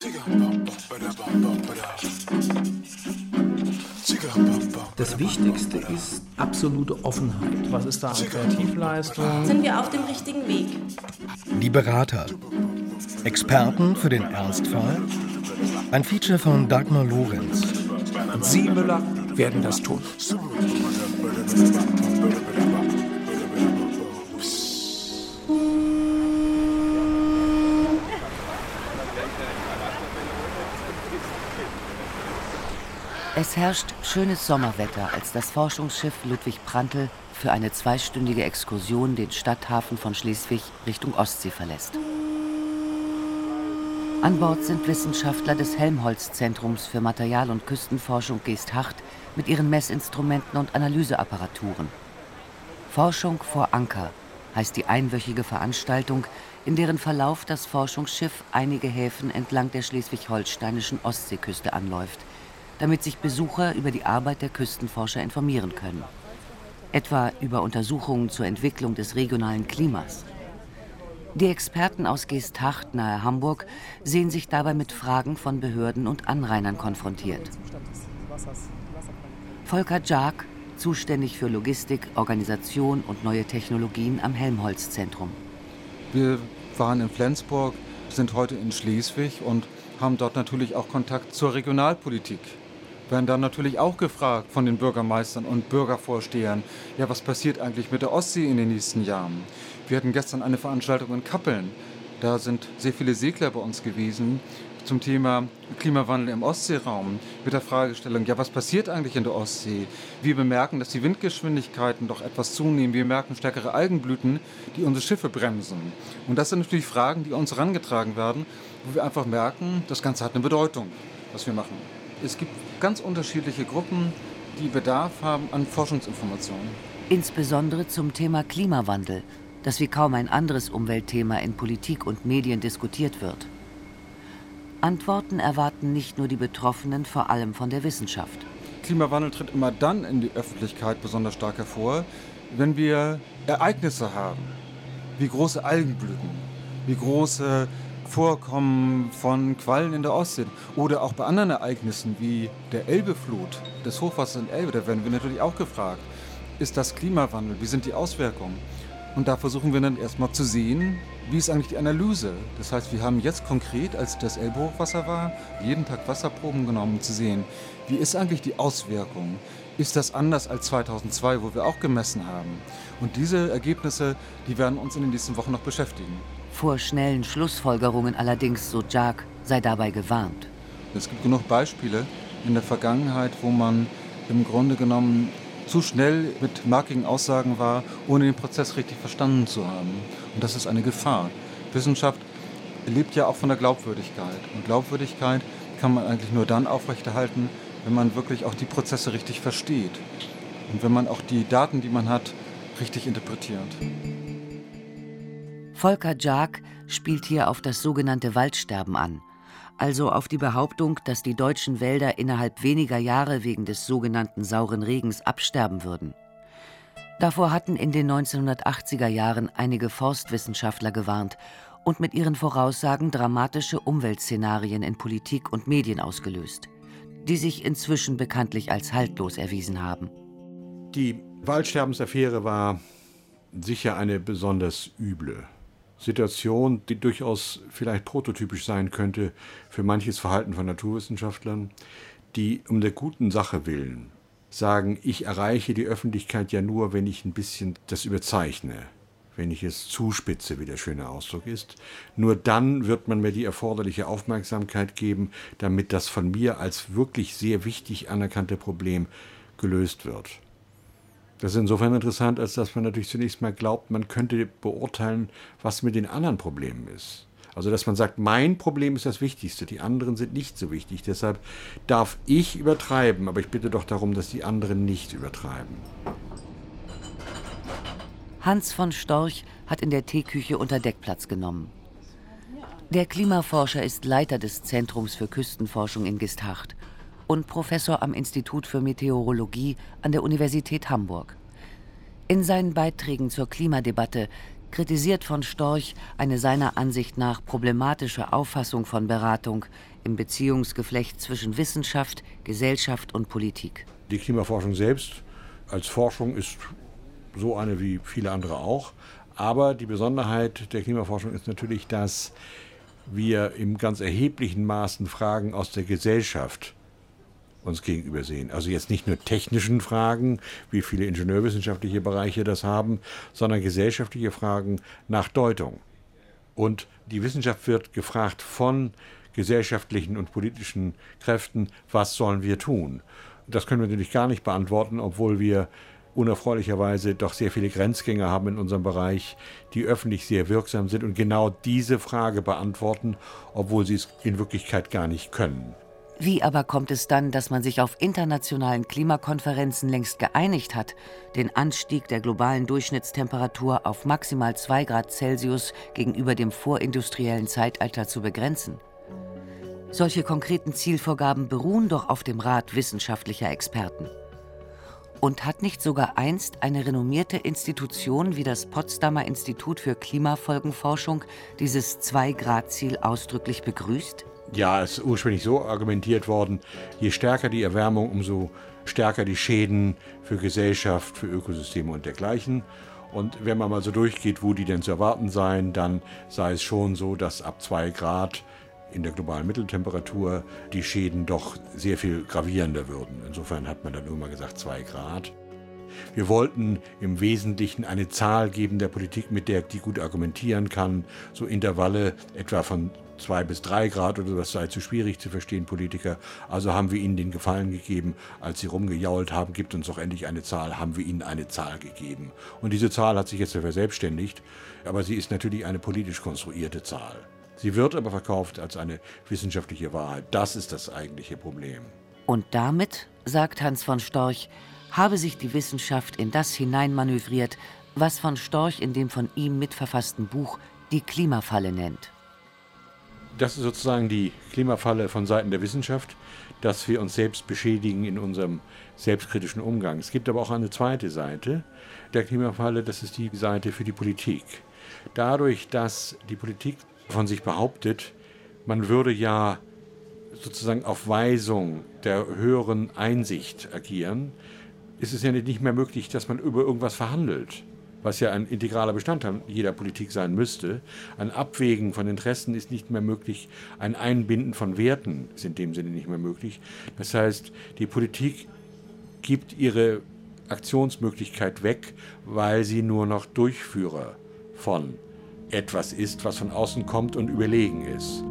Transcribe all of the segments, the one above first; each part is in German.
Das Wichtigste ist absolute Offenheit. Was ist da an Kreativleistung? Sind wir auf dem richtigen Weg? Die Berater. Experten für den Ernstfall. Ein Feature von Dagmar Lorenz. Und Sie, Müller, werden das tun. Es herrscht schönes Sommerwetter, als das Forschungsschiff Ludwig Prantl für eine 2-stündige Exkursion den Stadthafen von Schleswig Richtung Ostsee verlässt. An Bord sind Wissenschaftler des Helmholtz-Zentrums für Material- und Küstenforschung Geesthacht mit ihren Messinstrumenten und Analyseapparaturen. Forschung vor Anker heißt die einwöchige Veranstaltung, in deren Verlauf das Forschungsschiff einige Häfen entlang der schleswig-holsteinischen Ostseeküste anläuft, damit sich Besucher über die Arbeit der Küstenforscher informieren können. Etwa über Untersuchungen zur Entwicklung des regionalen Klimas. Die Experten aus Geesthacht nahe Hamburg sehen sich dabei mit Fragen von Behörden und Anrainern konfrontiert. Volker Jark, zuständig für Logistik, Organisation und neue Technologien am Helmholtz-Zentrum. Wir waren in Flensburg, sind heute in Schleswig und haben dort natürlich auch Kontakt zur Regionalpolitik. Werden dann natürlich auch gefragt von den Bürgermeistern und Bürgervorstehern, ja, was passiert eigentlich mit der Ostsee in den nächsten Jahren? Wir hatten gestern eine Veranstaltung in Kappeln. Da sind sehr viele Segler bei uns gewesen zum Thema Klimawandel im Ostseeraum mit der Fragestellung, ja, was passiert eigentlich in der Ostsee? Wir bemerken, dass die Windgeschwindigkeiten doch etwas zunehmen. Wir merken stärkere Algenblüten, die unsere Schiffe bremsen. Und das sind natürlich Fragen, die uns herangetragen werden, wo wir einfach merken, das Ganze hat eine Bedeutung, was wir machen. Es gibt ganz unterschiedliche Gruppen, die Bedarf haben an Forschungsinformationen. Insbesondere zum Thema Klimawandel, das wie kaum ein anderes Umweltthema in Politik und Medien diskutiert wird. Antworten erwarten nicht nur die Betroffenen, vor allem von der Wissenschaft. Klimawandel tritt immer dann in die Öffentlichkeit besonders stark hervor, wenn wir Ereignisse haben, wie große Algenblüten, wie große Vorkommen von Quallen in der Ostsee oder auch bei anderen Ereignissen wie der Elbeflut, des Hochwassers in Elbe, da werden wir natürlich auch gefragt, ist das Klimawandel, wie sind die Auswirkungen? Und da versuchen wir dann erstmal zu sehen, wie ist eigentlich die Analyse. Das heißt, wir haben jetzt konkret, als das Elbe-Hochwasser war, jeden Tag Wasserproben genommen, um zu sehen, wie ist eigentlich die Auswirkung? Ist das anders als 2002, wo wir auch gemessen haben? Und diese Ergebnisse, die werden uns in den nächsten Wochen noch beschäftigen. Vor schnellen Schlussfolgerungen allerdings, so Jark, sei dabei gewarnt. Es gibt genug Beispiele in der Vergangenheit, wo man im Grunde genommen zu schnell mit markigen Aussagen war, ohne den Prozess richtig verstanden zu haben. Und das ist eine Gefahr. Wissenschaft lebt ja auch von der Glaubwürdigkeit. Und Glaubwürdigkeit kann man eigentlich nur dann aufrechterhalten, wenn man wirklich auch die Prozesse richtig versteht. Und wenn man auch die Daten, die man hat, richtig interpretiert. Volker Jark spielt hier auf das sogenannte Waldsterben an, also auf die Behauptung, dass die deutschen Wälder innerhalb weniger Jahre wegen des sogenannten sauren Regens absterben würden. Davor hatten in den 1980er Jahren einige Forstwissenschaftler gewarnt und mit ihren Voraussagen dramatische Umweltszenarien in Politik und Medien ausgelöst, die sich inzwischen bekanntlich als haltlos erwiesen haben. Die Waldsterbensaffäre war sicher eine besonders üble Situation, die durchaus vielleicht prototypisch sein könnte für manches Verhalten von Naturwissenschaftlern, die um der guten Sache willen sagen, ich erreiche die Öffentlichkeit ja nur, wenn ich ein bisschen das überzeichne, wenn ich es zuspitze, wie der schöne Ausdruck ist. Nur dann wird man mir die erforderliche Aufmerksamkeit geben, damit das von mir als wirklich sehr wichtig anerkannte Problem gelöst wird. Das ist insofern interessant, als dass man natürlich zunächst mal glaubt, man könnte beurteilen, was mit den anderen Problemen ist. Also dass man sagt, mein Problem ist das Wichtigste, die anderen sind nicht so wichtig. Deshalb darf ich übertreiben, aber ich bitte doch darum, dass die anderen nicht übertreiben. Hans von Storch hat in der Teeküche unter Deck Platz genommen. Der Klimaforscher ist Leiter des Zentrums für Küstenforschung in Geesthacht und Professor am Institut für Meteorologie an der Universität Hamburg. In seinen Beiträgen zur Klimadebatte kritisiert von Storch eine seiner Ansicht nach problematische Auffassung von Beratung im Beziehungsgeflecht zwischen Wissenschaft, Gesellschaft und Politik. Die Klimaforschung selbst als Forschung ist so eine wie viele andere auch. Aber die Besonderheit der Klimaforschung ist natürlich, dass wir im ganz erheblichen Maßen Fragen aus der Gesellschaft uns gegenüber sehen. Also jetzt nicht nur technischen Fragen, wie viele ingenieurwissenschaftliche Bereiche das haben, sondern gesellschaftliche Fragen nach Deutung. Und die Wissenschaft wird gefragt von gesellschaftlichen und politischen Kräften, was sollen wir tun? Das können wir natürlich gar nicht beantworten, obwohl wir unerfreulicherweise doch sehr viele Grenzgänger haben in unserem Bereich, die öffentlich sehr wirksam sind und genau diese Frage beantworten, obwohl sie es in Wirklichkeit gar nicht können. Wie aber kommt es dann, dass man sich auf internationalen Klimakonferenzen längst geeinigt hat, den Anstieg der globalen Durchschnittstemperatur auf maximal 2 Grad Celsius gegenüber dem vorindustriellen Zeitalter zu begrenzen? Solche konkreten Zielvorgaben beruhen doch auf dem Rat wissenschaftlicher Experten. Und hat nicht sogar einst eine renommierte Institution wie das Potsdamer Institut für Klimafolgenforschung dieses 2-Grad-Ziel ausdrücklich begrüßt? Ja, es ist ursprünglich so argumentiert worden, je stärker die Erwärmung, umso stärker die Schäden für Gesellschaft, für Ökosysteme und dergleichen. Und wenn man mal so durchgeht, wo die denn zu erwarten seien, dann sei es schon so, dass ab 2 Grad in der globalen Mitteltemperatur die Schäden doch sehr viel gravierender würden. Insofern hat man dann irgendwann gesagt 2 Grad. Wir wollten im Wesentlichen eine Zahl geben der Politik, mit der die gut argumentieren kann. So Intervalle etwa von 2 bis 3 Grad oder das sei zu schwierig zu verstehen, Politiker. Also haben wir ihnen den Gefallen gegeben, als sie rumgejault haben, gibt uns doch endlich eine Zahl, haben wir ihnen eine Zahl gegeben. Und diese Zahl hat sich jetzt verselbstständigt, aber sie ist natürlich eine politisch konstruierte Zahl. Sie wird aber verkauft als eine wissenschaftliche Wahrheit. Das ist das eigentliche Problem. Und damit, sagt Hans von Storch, habe sich die Wissenschaft in das hineinmanövriert, was von Storch in dem von ihm mitverfassten Buch die Klimafalle nennt. Das ist sozusagen die Klimafalle von Seiten der Wissenschaft, dass wir uns selbst beschädigen in unserem selbstkritischen Umgang. Es gibt aber auch eine zweite Seite der Klimafalle, das ist die Seite für die Politik. Dadurch, dass die Politik von sich behauptet, man würde ja sozusagen auf Weisung der höheren Einsicht agieren, ist es ja nicht mehr möglich, dass man über irgendwas verhandelt, was ja ein integraler Bestandteil jeder Politik sein müsste. Ein Abwägen von Interessen ist nicht mehr möglich, ein Einbinden von Werten ist in dem Sinne nicht mehr möglich. Das heißt, die Politik gibt ihre Aktionsmöglichkeit weg, weil sie nur noch Durchführer von etwas ist, was von außen kommt und überlegen ist.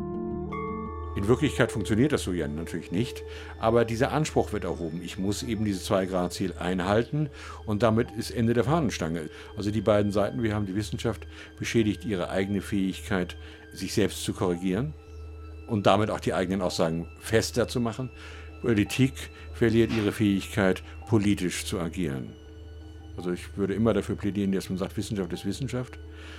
In Wirklichkeit funktioniert das so ja natürlich nicht, aber dieser Anspruch wird erhoben. Ich muss eben dieses 2-Grad-Ziel einhalten und damit ist Ende der Fahnenstange. Also die beiden Seiten, wir haben die Wissenschaft, beschädigt ihre eigene Fähigkeit, sich selbst zu korrigieren und damit auch die eigenen Aussagen fester zu machen. Politik verliert ihre Fähigkeit, politisch zu agieren. Also ich würde immer dafür plädieren, dass man sagt, Wissenschaft ist Wissenschaft.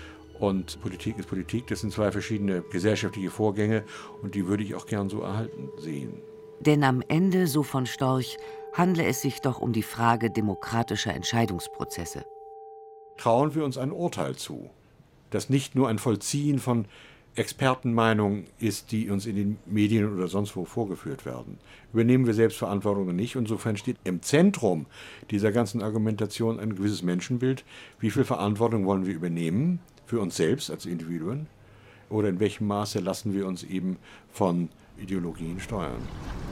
Und Politik ist Politik, das sind 2 verschiedene gesellschaftliche Vorgänge und die würde ich auch gern so erhalten sehen. Denn am Ende, so von Storch, handle es sich doch um die Frage demokratischer Entscheidungsprozesse. Trauen wir uns ein Urteil zu, das nicht nur ein Vollziehen von Expertenmeinungen ist, die uns in den Medien oder sonst wo vorgeführt werden. Übernehmen wir Selbstverantwortung oder nicht? Insofern steht im Zentrum dieser ganzen Argumentation ein gewisses Menschenbild. Wie viel Verantwortung wollen wir übernehmen? Für uns selbst als Individuen oder in welchem Maße lassen wir uns eben von Ideologien steuern.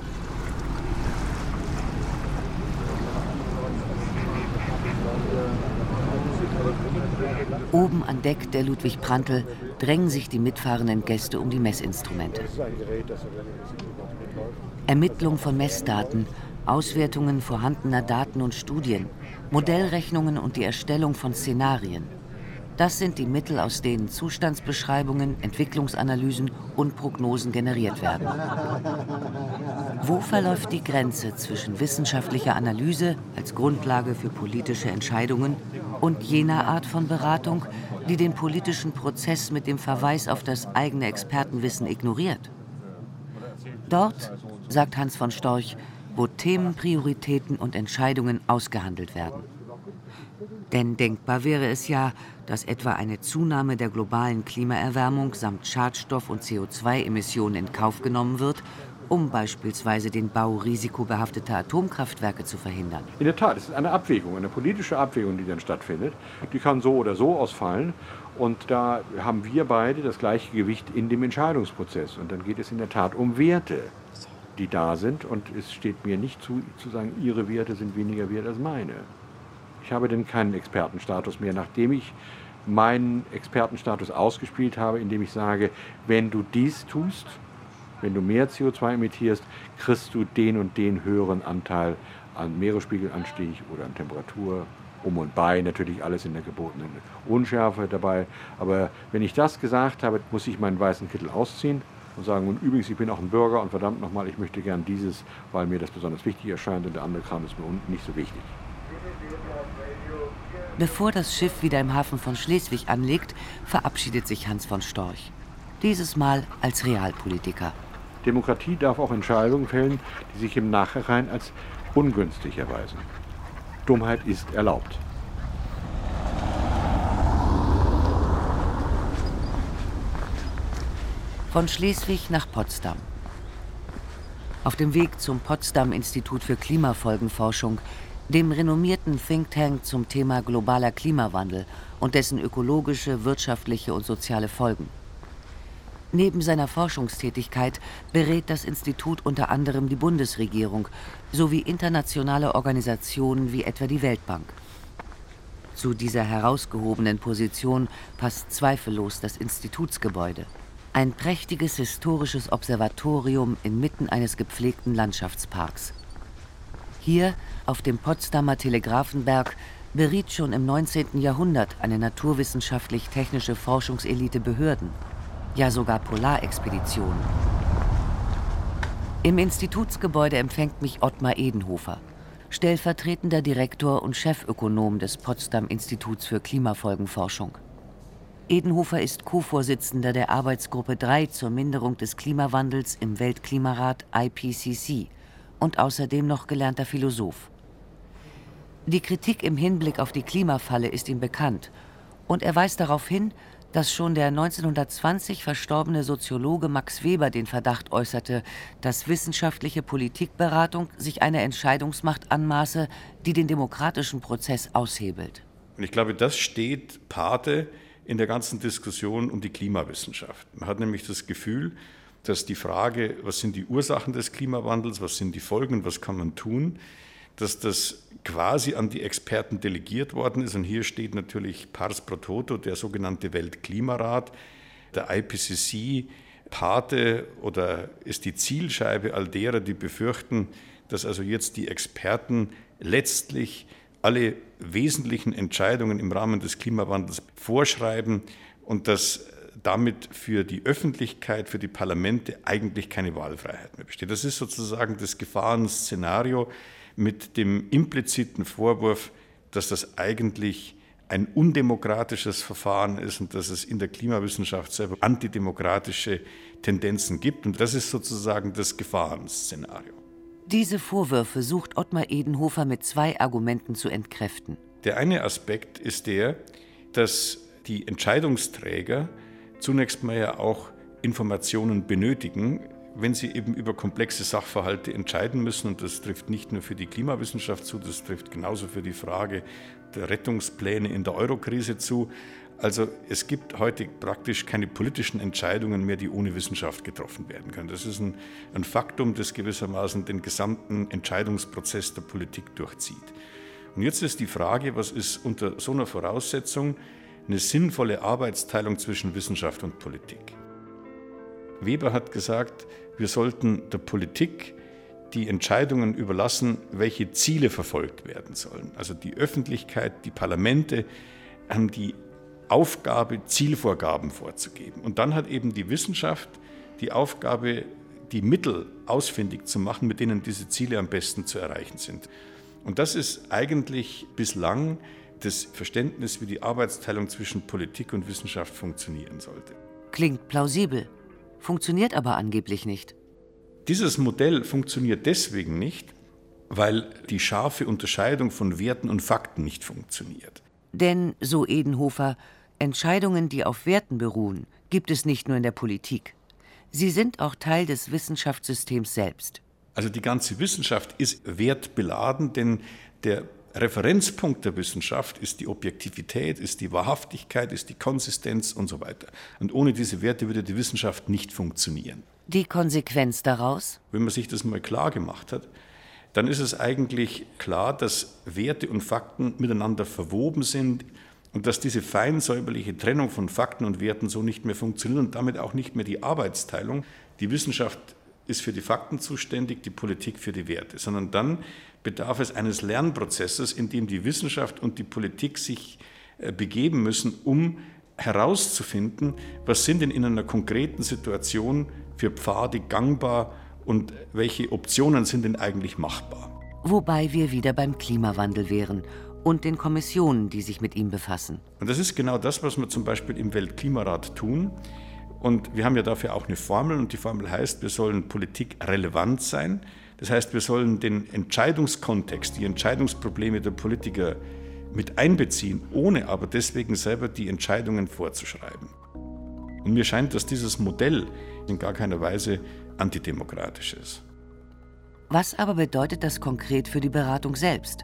Oben an Deck der Ludwig Prantl drängen sich die mitfahrenden Gäste um die Messinstrumente. Ermittlung von Messdaten, Auswertungen vorhandener Daten und Studien, Modellrechnungen und die Erstellung von Szenarien. Das sind die Mittel, aus denen Zustandsbeschreibungen, Entwicklungsanalysen und Prognosen generiert werden. Wo verläuft die Grenze zwischen wissenschaftlicher Analyse als Grundlage für politische Entscheidungen und jener Art von Beratung, die den politischen Prozess mit dem Verweis auf das eigene Expertenwissen ignoriert? Dort, sagt Hans von Storch, wo Themen, Prioritäten und Entscheidungen ausgehandelt werden. Denn denkbar wäre es ja, dass etwa eine Zunahme der globalen Klimaerwärmung samt Schadstoff- und CO2-Emissionen in Kauf genommen wird, um beispielsweise den Bau risikobehafteter Atomkraftwerke zu verhindern. In der Tat, es ist eine Abwägung, eine politische Abwägung, die dann stattfindet. Die kann so oder so ausfallen. Und da haben wir beide das gleiche Gewicht in dem Entscheidungsprozess. Und dann geht es in der Tat um Werte, die da sind. Und es steht mir nicht zu sagen, Ihre Werte sind weniger wert als meine. Ich habe denn keinen Expertenstatus mehr, nachdem ich meinen Expertenstatus ausgespielt habe, indem ich sage, wenn du dies tust, wenn du mehr CO2 emittierst, kriegst du den und den höheren Anteil an Meeresspiegelanstieg oder an Temperatur. Und bei natürlich alles in der gebotenen Unschärfe dabei. Aber wenn ich das gesagt habe, muss ich meinen weißen Kittel ausziehen und sagen, und übrigens, ich bin auch ein Bürger und verdammt nochmal, ich möchte gern dieses, weil mir das besonders wichtig erscheint und der andere Kram ist mir unten nicht so wichtig. Bevor das Schiff wieder im Hafen von Schleswig anlegt, verabschiedet sich Hans von Storch. Dieses Mal als Realpolitiker. Demokratie darf auch Entscheidungen fällen, die sich im Nachhinein als ungünstig erweisen. Dummheit ist erlaubt. Von Schleswig nach Potsdam. Auf dem Weg zum Potsdam-Institut für Klimafolgenforschung, dem renommierten Think Tank zum Thema globaler Klimawandel und dessen ökologische, wirtschaftliche und soziale Folgen. Neben seiner Forschungstätigkeit berät das Institut unter anderem die Bundesregierung sowie internationale Organisationen wie etwa die Weltbank. Zu dieser herausgehobenen Position passt zweifellos das Institutsgebäude. Ein prächtiges historisches Observatorium inmitten eines gepflegten Landschaftsparks. Hier, auf dem Potsdamer Telegrafenberg, beriet schon im 19. Jahrhundert eine naturwissenschaftlich-technische Forschungselite Behörden. Ja, sogar Polarexpeditionen. Im Institutsgebäude empfängt mich Ottmar Edenhofer, stellvertretender Direktor und Chefökonom des Potsdam-Instituts für Klimafolgenforschung. Edenhofer ist Co-Vorsitzender der Arbeitsgruppe 3 zur Minderung des Klimawandels im Weltklimarat IPCC und außerdem noch gelernter Philosoph. Die Kritik im Hinblick auf die Klimafalle ist ihm bekannt und er weist darauf hin, dass schon der 1920 verstorbene Soziologe Max Weber den Verdacht äußerte, dass wissenschaftliche Politikberatung sich eine Entscheidungsmacht anmaße, die den demokratischen Prozess aushebelt. Und ich glaube, das steht Pate in der ganzen Diskussion um die Klimawissenschaft. Man hat nämlich das Gefühl, dass die Frage, was sind die Ursachen des Klimawandels, was sind die Folgen, was kann man tun, dass das quasi an die Experten delegiert worden ist. Und hier steht natürlich pars pro toto, der sogenannte Weltklimarat, der IPCC, Pate oder ist die Zielscheibe all derer, die befürchten, dass also jetzt die Experten letztlich alle wesentlichen Entscheidungen im Rahmen des Klimawandels vorschreiben und dass damit für die Öffentlichkeit, für die Parlamente eigentlich keine Wahlfreiheit mehr besteht. Das ist sozusagen das Gefahrenszenario mit dem impliziten Vorwurf, dass das eigentlich ein undemokratisches Verfahren ist und dass es in der Klimawissenschaft selber antidemokratische Tendenzen gibt. Und das ist sozusagen das Gefahrenszenario. Diese Vorwürfe sucht Ottmar Edenhofer mit zwei Argumenten zu entkräften. Der eine Aspekt ist der, dass die Entscheidungsträger zunächst mal ja auch Informationen benötigen, wenn sie eben über komplexe Sachverhalte entscheiden müssen. Und das trifft nicht nur für die Klimawissenschaft zu, das trifft genauso für die Frage der Rettungspläne in der Eurokrise zu. Also es gibt heute praktisch keine politischen Entscheidungen mehr, die ohne Wissenschaft getroffen werden können. Das ist ein Faktum, das gewissermaßen den gesamten Entscheidungsprozess der Politik durchzieht. Und jetzt ist die Frage, was ist unter so einer Voraussetzung eine sinnvolle Arbeitsteilung zwischen Wissenschaft und Politik? Weber hat gesagt, wir sollten der Politik die Entscheidungen überlassen, welche Ziele verfolgt werden sollen. Also die Öffentlichkeit, die Parlamente haben die Aufgabe, Zielvorgaben vorzugeben. Und dann hat eben die Wissenschaft die Aufgabe, die Mittel ausfindig zu machen, mit denen diese Ziele am besten zu erreichen sind. Und das ist eigentlich bislang das Verständnis, wie die Arbeitsteilung zwischen Politik und Wissenschaft funktionieren sollte. Klingt plausibel, funktioniert aber angeblich nicht. Dieses Modell funktioniert deswegen nicht, weil die scharfe Unterscheidung von Werten und Fakten nicht funktioniert. Denn, so Edenhofer, Entscheidungen, die auf Werten beruhen, gibt es nicht nur in der Politik. Sie sind auch Teil des Wissenschaftssystems selbst. Also die ganze Wissenschaft ist wertbeladen, denn der Referenzpunkt der Wissenschaft ist die Objektivität, ist die Wahrhaftigkeit, ist die Konsistenz und so weiter. Und ohne diese Werte würde die Wissenschaft nicht funktionieren. Die Konsequenz daraus? Wenn man sich das mal klar gemacht hat, dann ist es eigentlich klar, dass Werte und Fakten miteinander verwoben sind und dass diese fein säuberliche Trennung von Fakten und Werten so nicht mehr funktioniert und damit auch nicht mehr die Arbeitsteilung. Die Wissenschaft ist für die Fakten zuständig, die Politik für die Werte, sondern dann bedarf es eines Lernprozesses, in dem die Wissenschaft und die Politik sich begeben müssen, um herauszufinden, was sind denn in einer konkreten Situation für Pfade gangbar und welche Optionen sind denn eigentlich machbar. Wobei wir wieder beim Klimawandel wären und den Kommissionen, die sich mit ihm befassen. Und das ist genau das, was wir zum Beispiel im Weltklimarat tun. Und wir haben ja dafür auch eine Formel und die Formel heißt, wir sollen politikrelevant sein. Das heißt, wir sollen den Entscheidungskontext, die Entscheidungsprobleme der Politiker mit einbeziehen, ohne aber deswegen selber die Entscheidungen vorzuschreiben. Und mir scheint, dass dieses Modell in gar keiner Weise antidemokratisch ist. Was aber bedeutet das konkret für die Beratung selbst?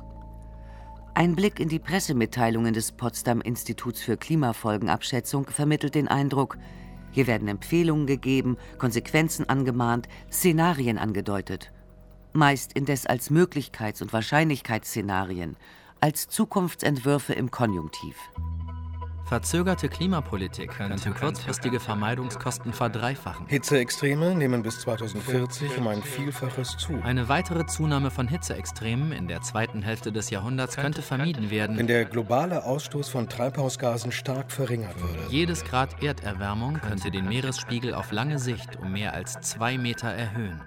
Ein Blick in die Pressemitteilungen des Potsdam-Instituts für Klimafolgenabschätzung vermittelt den Eindruck, hier werden Empfehlungen gegeben, Konsequenzen angemahnt, Szenarien angedeutet. Meist indes als Möglichkeits- und Wahrscheinlichkeitsszenarien, als Zukunftsentwürfe im Konjunktiv. Verzögerte Klimapolitik könnte kurzfristige Vermeidungskosten verdreifachen. Hitzeextreme nehmen bis 2040 um ein Vielfaches zu. Eine weitere Zunahme von Hitzeextremen in der zweiten Hälfte des Jahrhunderts könnte vermieden werden, Wenn der globale Ausstoß von Treibhausgasen stark verringert würde. Jedes Grad Erderwärmung könnte den Meeresspiegel auf lange Sicht um mehr als 2 Meter erhöhen.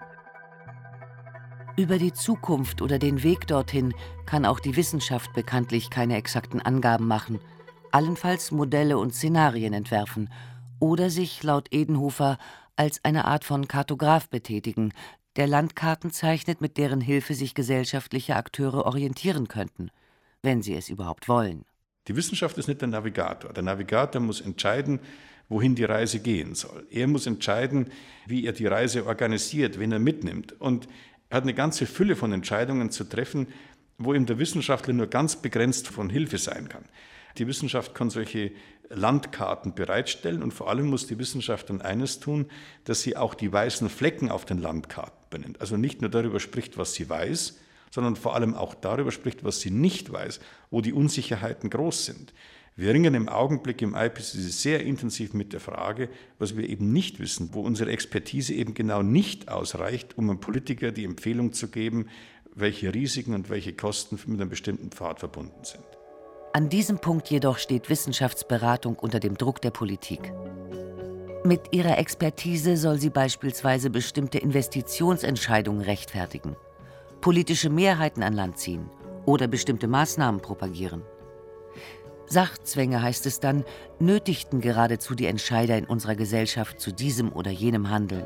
Über die Zukunft oder den Weg dorthin kann auch die Wissenschaft bekanntlich keine exakten Angaben machen, allenfalls Modelle und Szenarien entwerfen oder sich laut Edenhofer als eine Art von Kartograf betätigen, der Landkarten zeichnet, mit deren Hilfe sich gesellschaftliche Akteure orientieren könnten, wenn sie es überhaupt wollen. Die Wissenschaft ist nicht der Navigator. Der Navigator muss entscheiden, wohin die Reise gehen soll. Er muss entscheiden, wie er die Reise organisiert, wen er mitnimmt. Und er hat eine ganze Fülle von Entscheidungen zu treffen, wo ihm der Wissenschaftler nur ganz begrenzt von Hilfe sein kann. Die Wissenschaft kann solche Landkarten bereitstellen und vor allem muss die Wissenschaft dann eines tun, dass sie auch die weißen Flecken auf den Landkarten benennt. Also nicht nur darüber spricht, was sie weiß, sondern vor allem auch darüber spricht, was sie nicht weiß, wo die Unsicherheiten groß sind. Wir ringen im Augenblick im IPCC sehr intensiv mit der Frage, was wir eben nicht wissen, wo unsere Expertise eben genau nicht ausreicht, um einem Politiker die Empfehlung zu geben, welche Risiken und welche Kosten mit einem bestimmten Pfad verbunden sind. An diesem Punkt jedoch steht Wissenschaftsberatung unter dem Druck der Politik. Mit ihrer Expertise soll sie beispielsweise bestimmte Investitionsentscheidungen rechtfertigen, politische Mehrheiten an Land ziehen oder bestimmte Maßnahmen propagieren. Sachzwänge, heißt es dann, nötigten geradezu die Entscheider in unserer Gesellschaft zu diesem oder jenem Handeln.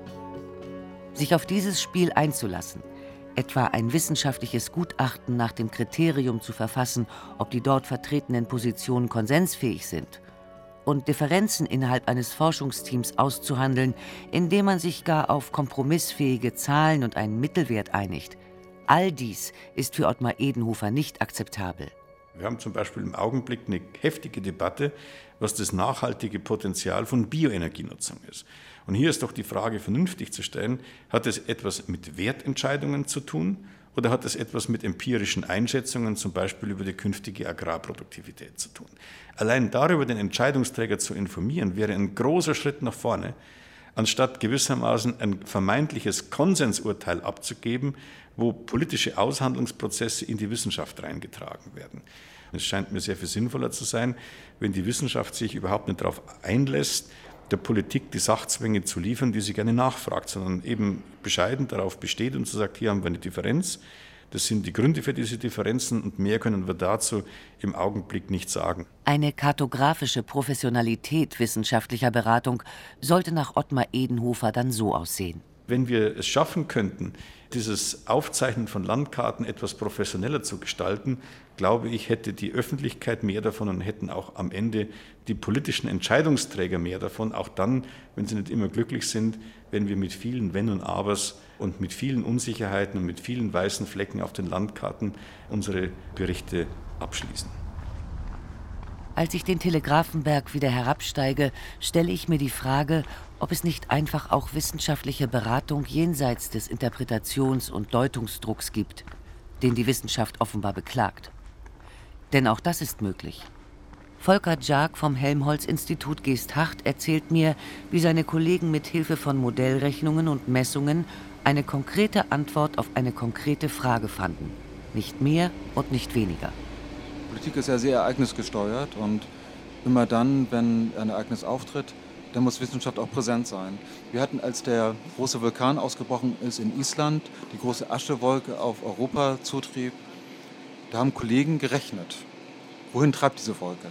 Sich auf dieses Spiel einzulassen, etwa ein wissenschaftliches Gutachten nach dem Kriterium zu verfassen, ob die dort vertretenen Positionen konsensfähig sind, und Differenzen innerhalb eines Forschungsteams auszuhandeln, indem man sich gar auf kompromissfähige Zahlen und einen Mittelwert einigt. All dies ist für Ottmar Edenhofer nicht akzeptabel. Wir haben zum Beispiel im Augenblick eine heftige Debatte, was das nachhaltige Potenzial von Bioenergienutzung ist. Und hier ist doch die Frage vernünftig zu stellen, hat es etwas mit Wertentscheidungen zu tun oder hat es etwas mit empirischen Einschätzungen, zum Beispiel über die künftige Agrarproduktivität zu tun? Allein darüber den Entscheidungsträger zu informieren, wäre ein großer Schritt nach vorne, anstatt gewissermaßen ein vermeintliches Konsensurteil abzugeben, wo politische Aushandlungsprozesse in die Wissenschaft reingetragen werden. Es scheint mir sehr viel sinnvoller zu sein, wenn die Wissenschaft sich überhaupt nicht darauf einlässt, der Politik die Sachzwänge zu liefern, die sie gerne nachfragt, sondern eben bescheiden darauf besteht und so sagt, hier haben wir eine Differenz, das sind die Gründe für diese Differenzen und mehr können wir dazu im Augenblick nicht sagen. Eine kartografische Professionalität wissenschaftlicher Beratung sollte nach Ottmar Edenhofer dann so aussehen. Wenn wir es schaffen könnten, dieses Aufzeichnen von Landkarten etwas professioneller zu gestalten, glaube ich, hätte die Öffentlichkeit mehr davon und hätten auch am Ende die politischen Entscheidungsträger mehr davon, auch dann, wenn sie nicht immer glücklich sind, wenn wir mit vielen Wenn und Abers und mit vielen Unsicherheiten und mit vielen weißen Flecken auf den Landkarten unsere Berichte abschließen. Als ich den Telegrafenberg wieder herabsteige, stelle ich mir die Frage, ob es nicht einfach auch wissenschaftliche Beratung jenseits des Interpretations- und Deutungsdrucks gibt, den die Wissenschaft offenbar beklagt. Denn auch das ist möglich. Volker Dschak vom Helmholtz-Institut Geesthacht erzählt mir, wie seine Kollegen mit Hilfe von Modellrechnungen und Messungen eine konkrete Antwort auf eine konkrete Frage fanden. Nicht mehr und nicht weniger. Politik ist ja sehr ereignisgesteuert und immer dann, wenn ein Ereignis auftritt, dann muss Wissenschaft auch präsent sein. Wir hatten, als der große Vulkan ausgebrochen ist in Island, die große Aschewolke auf Europa zutrieb, da haben Kollegen gerechnet. Wohin treibt diese Wolke?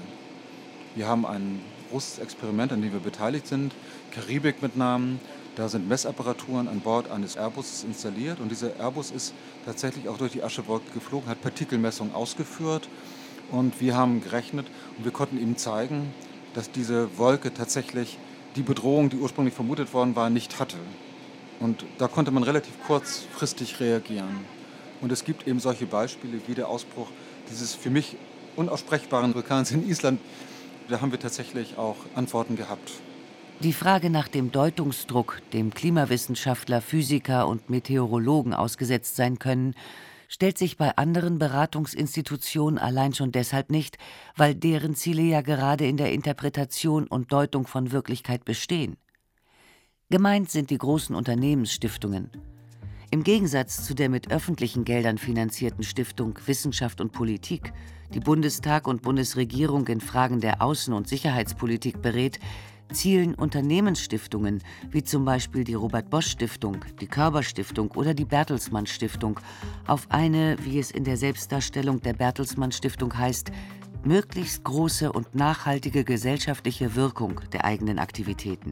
Wir haben ein großes Experiment, an dem wir beteiligt sind, Karibik mit Namen. Da sind Messapparaturen an Bord eines Airbus installiert und dieser Airbus ist tatsächlich auch durch die Aschewolke geflogen, hat Partikelmessungen ausgeführt und wir haben gerechnet und wir konnten ihm zeigen, dass diese Wolke tatsächlich die Bedrohung, die ursprünglich vermutet worden war, nicht hatte. Und da konnte man relativ kurzfristig reagieren. Und es gibt eben solche Beispiele wie der Ausbruch dieses für mich unaussprechbaren Vulkans in Island. Da haben wir tatsächlich auch Antworten gehabt. Die Frage nach dem Deutungsdruck, dem Klimawissenschaftler, Physiker und Meteorologen ausgesetzt sein können, stellt sich bei anderen Beratungsinstitutionen allein schon deshalb nicht, weil deren Ziele ja gerade in der Interpretation und Deutung von Wirklichkeit bestehen. Gemeint sind die großen Unternehmensstiftungen. Im Gegensatz zu der mit öffentlichen Geldern finanzierten Stiftung Wissenschaft und Politik, die Bundestag und Bundesregierung in Fragen der Außen- und Sicherheitspolitik berät, zielen Unternehmensstiftungen, wie zum Beispiel die Robert-Bosch-Stiftung, die Körber-Stiftung oder die Bertelsmann-Stiftung, auf eine, wie es in der Selbstdarstellung der Bertelsmann-Stiftung heißt, möglichst große und nachhaltige gesellschaftliche Wirkung der eigenen Aktivitäten.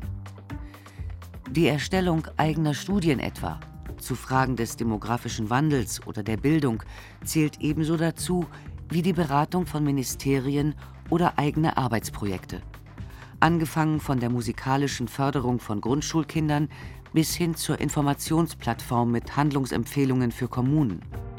Die Erstellung eigener Studien etwa, zu Fragen des demografischen Wandels oder der Bildung, zählt ebenso dazu wie die Beratung von Ministerien oder eigene Arbeitsprojekte. Angefangen von der musikalischen Förderung von Grundschulkindern bis hin zur Informationsplattform mit Handlungsempfehlungen für Kommunen.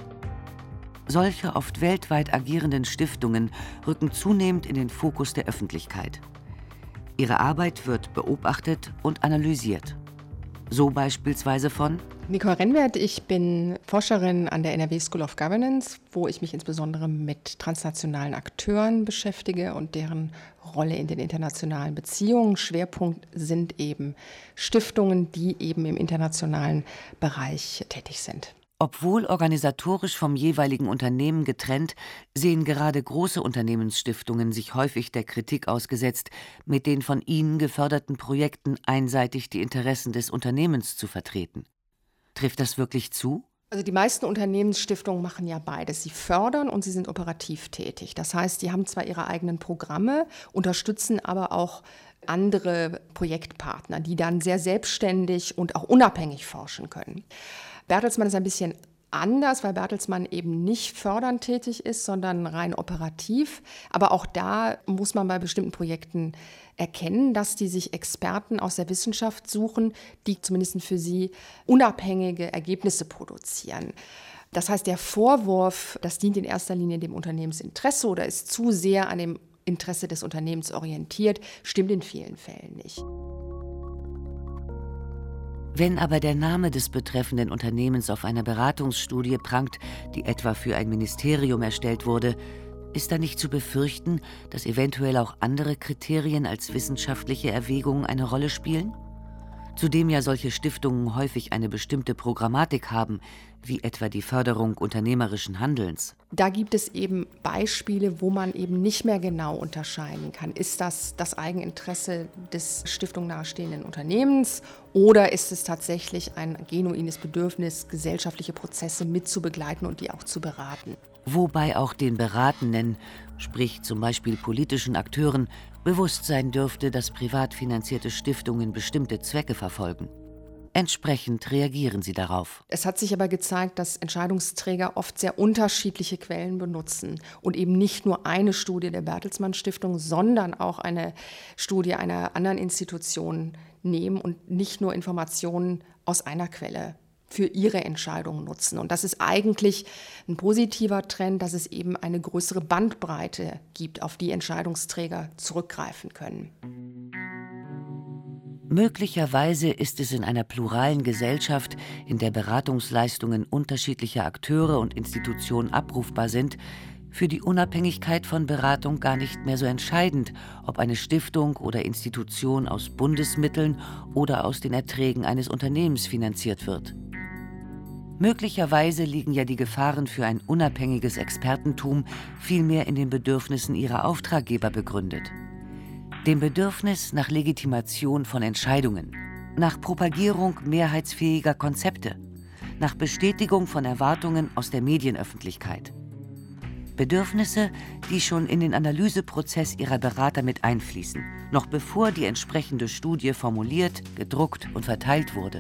Solche oft weltweit agierenden Stiftungen rücken zunehmend in den Fokus der Öffentlichkeit. Ihre Arbeit wird beobachtet und analysiert. So beispielsweise von Nicole Rennwert, ich bin Forscherin an der NRW School of Governance, wo ich mich insbesondere mit transnationalen Akteuren beschäftige und deren Rolle in den internationalen Beziehungen. Schwerpunkt sind eben Stiftungen, die eben im internationalen Bereich tätig sind. Obwohl organisatorisch vom jeweiligen Unternehmen getrennt, sehen gerade große Unternehmensstiftungen sich häufig der Kritik ausgesetzt, mit den von ihnen geförderten Projekten einseitig die Interessen des Unternehmens zu vertreten. Trifft das wirklich zu? Also die meisten Unternehmensstiftungen machen ja beides. Sie fördern und sie sind operativ tätig. Das heißt, sie haben zwar ihre eigenen Programme, unterstützen aber auch andere Projektpartner, die dann sehr selbstständig und auch unabhängig forschen können. Bertelsmann ist ein bisschen anders, weil Bertelsmann eben nicht fördernd tätig ist, sondern rein operativ. Aber auch da muss man bei bestimmten Projekten erkennen, dass die sich Experten aus der Wissenschaft suchen, die zumindest für sie unabhängige Ergebnisse produzieren. Das heißt, der Vorwurf, das dient in erster Linie dem Unternehmensinteresse oder ist zu sehr an dem Interesse des Unternehmens orientiert, stimmt in vielen Fällen nicht. Wenn aber der Name des betreffenden Unternehmens auf einer Beratungsstudie prangt, die etwa für ein Ministerium erstellt wurde, ist da nicht zu befürchten, dass eventuell auch andere Kriterien als wissenschaftliche Erwägungen eine Rolle spielen? Zudem ja solche Stiftungen häufig eine bestimmte Programmatik haben, wie etwa die Förderung unternehmerischen Handelns. Da gibt es eben Beispiele, wo man eben nicht mehr genau unterscheiden kann. Ist das das Eigeninteresse des Stiftung nahestehenden Unternehmens oder ist es tatsächlich ein genuines Bedürfnis, gesellschaftliche Prozesse mitzubegleiten und die auch zu beraten? Wobei auch den Beratenden, sprich zum Beispiel politischen Akteuren, bewusst sein dürfte, dass privat finanzierte Stiftungen bestimmte Zwecke verfolgen. Entsprechend reagieren sie darauf. Es hat sich aber gezeigt, dass Entscheidungsträger oft sehr unterschiedliche Quellen benutzen und eben nicht nur eine Studie der Bertelsmann Stiftung, sondern auch eine Studie einer anderen Institution nehmen und nicht nur Informationen aus einer Quelle für ihre Entscheidungen nutzen. Und das ist eigentlich ein positiver Trend, dass es eben eine größere Bandbreite gibt, auf die Entscheidungsträger zurückgreifen können. Möglicherweise ist es in einer pluralen Gesellschaft, in der Beratungsleistungen unterschiedlicher Akteure und Institutionen abrufbar sind, für die Unabhängigkeit von Beratung gar nicht mehr so entscheidend, ob eine Stiftung oder Institution aus Bundesmitteln oder aus den Erträgen eines Unternehmens finanziert wird. Möglicherweise liegen ja die Gefahren für ein unabhängiges Expertentum vielmehr in den Bedürfnissen ihrer Auftraggeber begründet. Dem Bedürfnis nach Legitimation von Entscheidungen, nach Propagierung mehrheitsfähiger Konzepte, nach Bestätigung von Erwartungen aus der Medienöffentlichkeit. Bedürfnisse, die schon in den Analyseprozess ihrer Berater mit einfließen, noch bevor die entsprechende Studie formuliert, gedruckt und verteilt wurde.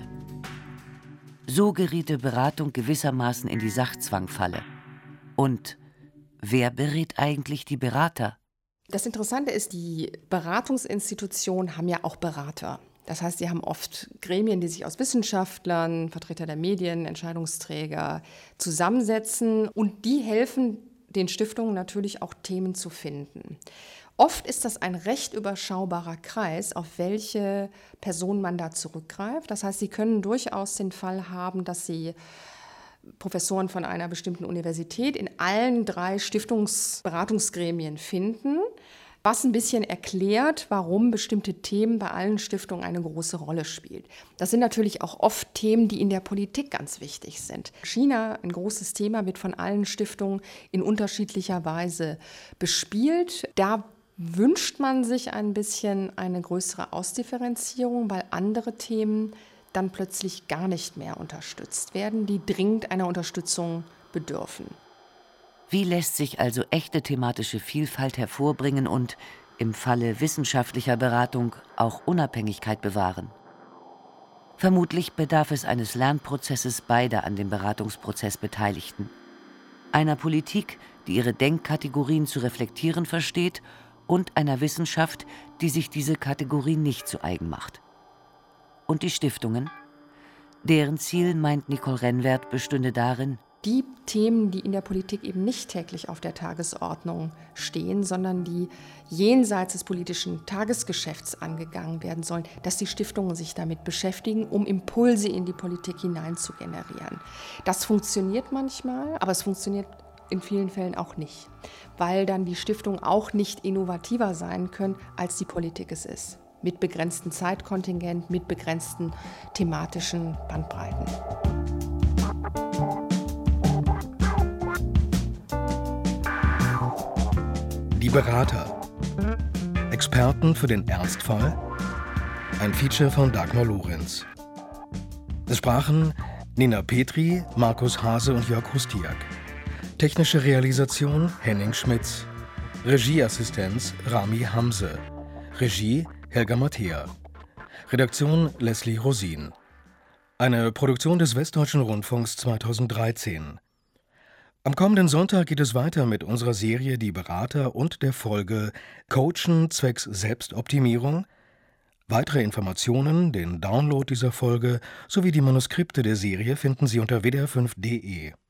So geriete Beratung gewissermaßen in die Sachzwangfalle. Und wer berät eigentlich die Berater? Das Interessante ist, die Beratungsinstitutionen haben ja auch Berater. Das heißt, sie haben oft Gremien, die sich aus Wissenschaftlern, Vertreter der Medien, Entscheidungsträger zusammensetzen und die helfen den Stiftungen natürlich auch Themen zu finden. Oft ist das ein recht überschaubarer Kreis, auf welche Person man da zurückgreift. Das heißt, sie können durchaus den Fall haben, dass sie Professoren von einer bestimmten Universität in allen 3 Stiftungsberatungsgremien finden, was ein bisschen erklärt, warum bestimmte Themen bei allen Stiftungen eine große Rolle spielen. Das sind natürlich auch oft Themen, die in der Politik ganz wichtig sind. China, ein großes Thema, wird von allen Stiftungen in unterschiedlicher Weise bespielt. Da wünscht man sich ein bisschen eine größere Ausdifferenzierung, weil andere Themen dann plötzlich gar nicht mehr unterstützt werden, die dringend einer Unterstützung bedürfen. Wie lässt sich also echte thematische Vielfalt hervorbringen und im Falle wissenschaftlicher Beratung auch Unabhängigkeit bewahren? Vermutlich bedarf es eines Lernprozesses beider an dem Beratungsprozess Beteiligten. Einer Politik, die ihre Denkkategorien zu reflektieren versteht, und einer Wissenschaft, die sich diese Kategorien nicht zu eigen macht. Und die Stiftungen? Deren Ziel, meint Nicole Rennwert, bestünde darin, die Themen, die in der Politik eben nicht täglich auf der Tagesordnung stehen, sondern die jenseits des politischen Tagesgeschäfts angegangen werden sollen, dass die Stiftungen sich damit beschäftigen, um Impulse in die Politik hinein zu generieren. Das funktioniert manchmal, aber es funktioniert in vielen Fällen auch nicht, weil dann die Stiftungen auch nicht innovativer sein können, als die Politik es ist. Mit begrenztem Zeitkontingent, mit begrenzten thematischen Bandbreiten. Die Berater. Experten für den Ernstfall. Ein Feature von Dagmar Lorenz. Es sprachen Nina Petri, Markus Hase und Jörg Hustiak. Technische Realisation Henning Schmitz. Regieassistenz Rami Hamse. Regie Helga Mattea. Redaktion Leslie Rosin. Eine Produktion des Westdeutschen Rundfunks 2013. Am kommenden Sonntag geht es weiter mit unserer Serie Die Berater und der Folge Coachen zwecks Selbstoptimierung. Weitere Informationen, den Download dieser Folge sowie die Manuskripte der Serie finden Sie unter wdr5.de.